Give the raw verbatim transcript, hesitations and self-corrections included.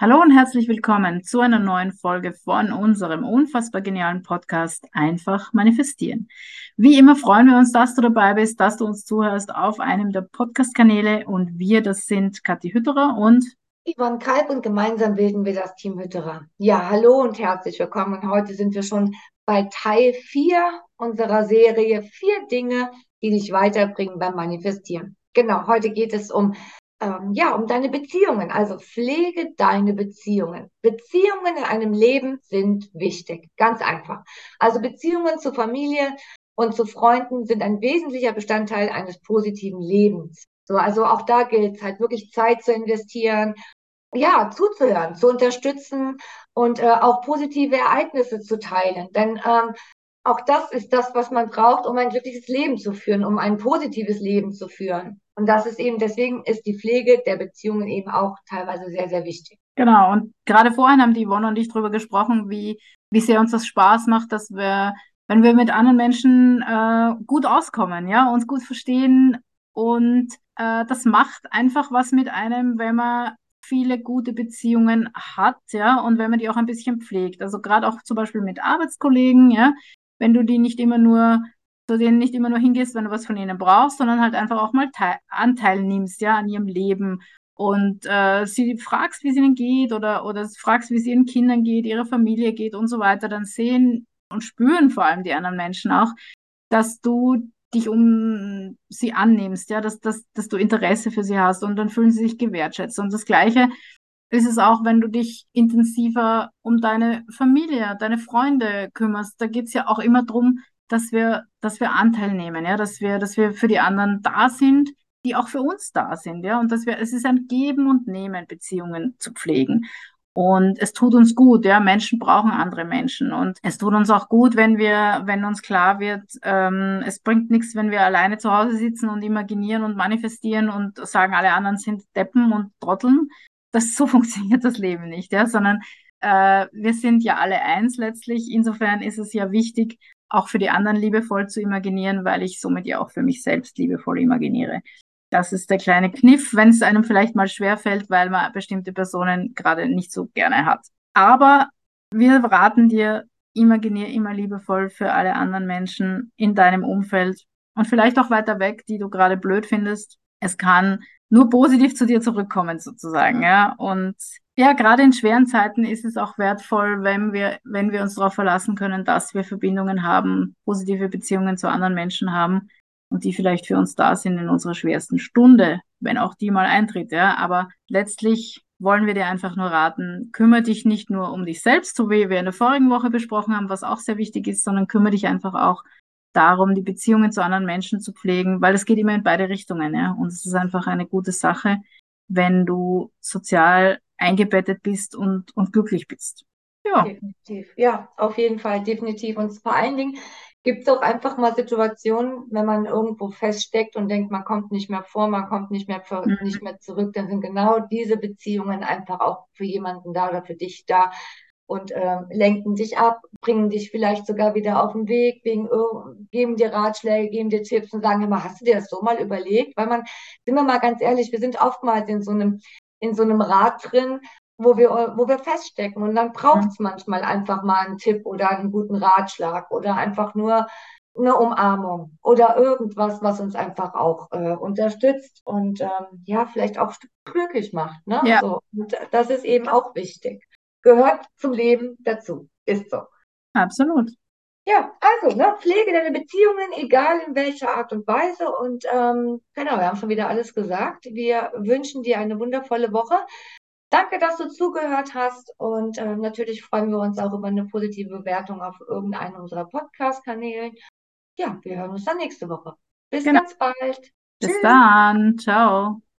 Hallo und herzlich willkommen zu einer neuen Folge von unserem unfassbar genialen Podcast Einfach manifestieren. Wie immer freuen wir uns, dass du dabei bist, dass du uns zuhörst auf einem der Podcast-Kanäle und wir, das sind Kathi Hütterer und Yvonne Kalb und gemeinsam bilden wir das Team Hütterer. Ja, hallo und herzlich willkommen. Und heute sind wir schon bei Teil vier unserer Serie Vier Dinge, die dich weiterbringen beim Manifestieren. Genau, heute geht es um, ähm, ja, um deine Beziehungen. Also pflege deine Beziehungen. Beziehungen in einem Leben sind wichtig. Ganz einfach. Also Beziehungen zur Familie und zu Freunden sind ein wesentlicher Bestandteil eines positiven Lebens. So, also auch da gilt es halt wirklich Zeit zu investieren, ja, zuzuhören, zu unterstützen und äh, auch positive Ereignisse zu teilen. Denn ähm, auch das ist das, was man braucht, um ein glückliches Leben zu führen, um ein positives Leben zu führen. Und das ist eben, deswegen ist die Pflege der Beziehungen eben auch teilweise sehr, sehr wichtig. genau, und gerade vorhin haben die Yvonne und ich darüber gesprochen, wie, wie sehr uns das Spaß macht, dass wir, wenn wir mit anderen Menschen äh, gut auskommen, ja, uns gut verstehen und äh, das macht einfach was mit einem, wenn man viele gute Beziehungen hat, ja, und wenn man die auch ein bisschen pflegt. Also gerade auch zum Beispiel mit Arbeitskollegen, ja, wenn du die nicht immer nur, zu denen nicht immer nur hingehst, wenn du was von ihnen brauchst, sondern halt einfach auch mal teil Anteil nimmst, ja, an ihrem Leben und äh, sie fragst, wie es ihnen geht oder, oder fragst, wie es ihren Kindern geht, ihrer Familie geht und so weiter, dann sehen und spüren vor allem die anderen Menschen auch, dass du dich um sie annimmst, ja, dass, dass, dass du Interesse für sie hast und dann fühlen sie sich gewertschätzt. Und das Gleiche ist es auch, wenn du dich intensiver um deine Familie, deine Freunde kümmerst. Da geht es ja auch immer darum, dass wir, dass wir Anteil nehmen, ja, dass wir, dass wir für die anderen da sind, die auch für uns da sind, ja, und dass wir, es ist ein Geben und Nehmen, Beziehungen zu pflegen. Und es tut uns gut, ja, Menschen brauchen andere Menschen. Und es tut uns auch gut, wenn wir, wenn uns klar wird, ähm, es bringt nichts, wenn wir alleine zu Hause sitzen und imaginieren und manifestieren und sagen, alle anderen sind Deppen und Trotteln. Das, so funktioniert das Leben nicht, ja, sondern äh, wir sind ja alle eins letztlich. Insofern ist es ja wichtig, auch für die anderen liebevoll zu imaginieren, weil ich somit ja auch für mich selbst liebevoll imaginiere. Das ist der kleine Kniff, wenn es einem vielleicht mal schwerfällt, weil man bestimmte Personen gerade nicht so gerne hat. Aber wir raten dir, imaginier immer liebevoll für alle anderen Menschen in deinem Umfeld und vielleicht auch weiter weg, die du gerade blöd findest. Es kann nur positiv zu dir zurückkommen, sozusagen, ja. Und ja, gerade in schweren Zeiten ist es auch wertvoll, wenn wir, wenn wir uns darauf verlassen können, dass wir Verbindungen haben, positive Beziehungen zu anderen Menschen haben und die vielleicht für uns da sind in unserer schwersten Stunde, wenn auch die mal eintritt, ja. Aber letztlich wollen wir dir einfach nur raten, kümmere dich nicht nur um dich selbst, so wie wir in der vorigen Woche besprochen haben, was auch sehr wichtig ist, sondern kümmere dich einfach auch darum, die Beziehungen zu anderen Menschen zu pflegen, weil es geht immer in beide Richtungen, ja. Und es ist einfach eine gute Sache, wenn du sozial eingebettet bist und, und glücklich bist. Ja. Definitiv. Ja, auf jeden Fall, definitiv. Und vor allen Dingen gibt es auch einfach mal Situationen, wenn man irgendwo feststeckt und denkt, man kommt nicht mehr vor, man kommt nicht mehr, vor, nicht Mhm. mehr zurück, dann sind genau diese Beziehungen einfach auch für jemanden da oder für dich da und ähm, lenken dich ab, bringen dich vielleicht sogar wieder auf den Weg, wegen, ir- geben dir Ratschläge, geben dir Tipps und sagen immer, hast du dir das so mal überlegt? Weil man, sind wir mal ganz ehrlich, wir sind oftmals in so einem, in so einem Rad drin, wo wir, wo wir feststecken. Und dann braucht es manchmal einfach mal einen Tipp oder einen guten Ratschlag oder einfach nur eine Umarmung oder irgendwas, was uns einfach auch äh, unterstützt und ähm, ja, vielleicht auch glücklich macht. Ne? Ja, So. Und das ist eben auch wichtig. Gehört zum Leben dazu. Ist so. absolut. Ja, also, ne, pflege deine Beziehungen, egal in welcher Art und Weise. Und ähm, genau, wir haben schon wieder alles gesagt. Wir wünschen dir eine wundervolle Woche. Danke, dass du zugehört hast und ähm, natürlich freuen wir uns auch über eine positive Bewertung auf irgendeinen unserer Podcast-Kanälen. Ja, wir hören uns dann nächste Woche. Bis Genau. ganz bald. Bis Tschüss. dann. Ciao.